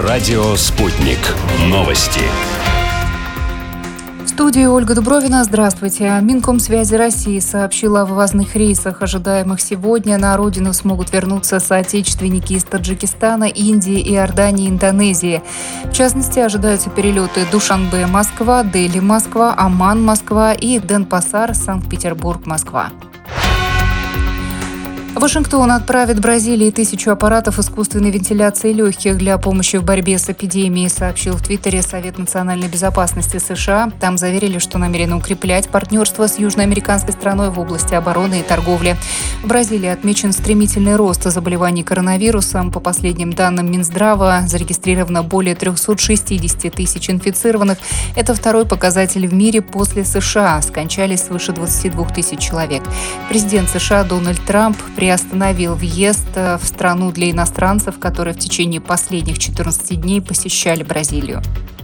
Радио «Спутник». Новости. В студии Ольга Дубровина. Здравствуйте. Минкомсвязи России сообщила о вывозных рейсах, ожидаемых сегодня. На родину смогут вернуться соотечественники из Таджикистана, Индии, Иордании, Индонезии. В частности, ожидаются перелеты Душанбе-Москва, Дели-Москва, Оман-Москва и Денпасар, Санкт-Петербург-Москва. Вашингтон отправит Бразилии 1000 аппаратов искусственной вентиляции легких для помощи в борьбе с эпидемией, сообщил в Твиттере Совет национальной безопасности США. Там заверили, что намерены укреплять партнерство с южноамериканской страной в области обороны и торговли. В Бразилии отмечен стремительный рост заболеваний коронавирусом. По последним данным Минздрава, зарегистрировано более 360 тысяч инфицированных. Это второй показатель в мире после США. Скончались свыше 22 тысяч человек. Президент США Дональд Трамп приостановил въезд в страну для иностранцев, которые в течение последних 14 дней посещали Бразилию.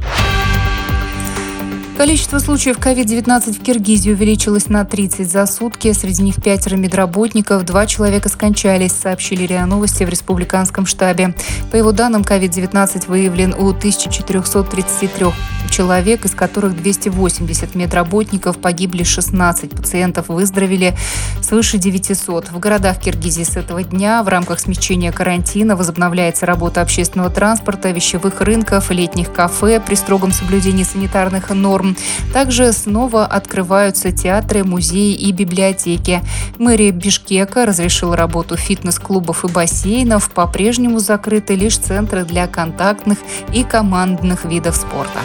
Количество случаев COVID-19 в Киргизии увеличилось на 30 за сутки. Среди них 5 медработников, 2 человека скончались, сообщили РИА Новости в республиканском штабе. По его данным, COVID-19 выявлен у 1433 человек, из которых 280 медработников, погибли 16 пациентов, выздоровели свыше 900. В городах Киргизии с этого дня в рамках смягчения карантина возобновляется работа общественного транспорта, вещевых рынков, летних кафе при строгом соблюдении санитарных норм. Также снова открываются театры, музеи и библиотеки. Мэрия Бишкека разрешила работу фитнес-клубов и бассейнов. По-прежнему закрыты лишь центры для контактных и командных видов спорта.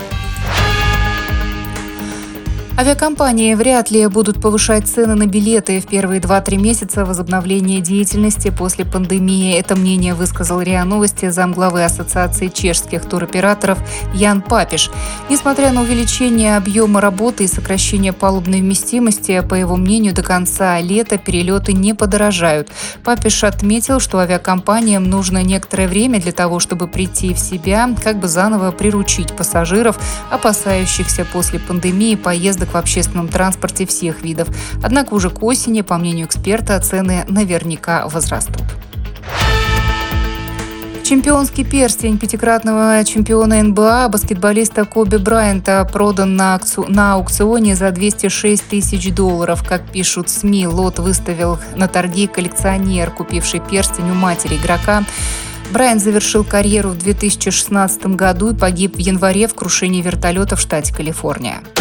Авиакомпании вряд ли будут повышать цены на билеты в первые 2-3 месяца возобновления деятельности после пандемии. Это мнение высказал РИА Новости замглавы Ассоциации чешских туроператоров Ян Папиш. Несмотря на увеличение объема работы и сокращение палубной вместимости, по его мнению, до конца лета перелеты не подорожают. Папиш отметил, что авиакомпаниям нужно некоторое время для того, чтобы прийти в себя, как бы заново приручить пассажиров, опасающихся после пандемии поездок в общественном транспорте всех видов. Однако уже к осени, по мнению эксперта, цены наверняка возрастут. Чемпионский перстень пятикратного чемпиона НБА баскетболиста Коби Брайанта продан на аукционе за $206 тысяч. Как пишут СМИ, лот выставил на торги коллекционер, купивший перстень у матери игрока. Брайант завершил карьеру в 2016 году и погиб в январе в крушении вертолета в штате Калифорния.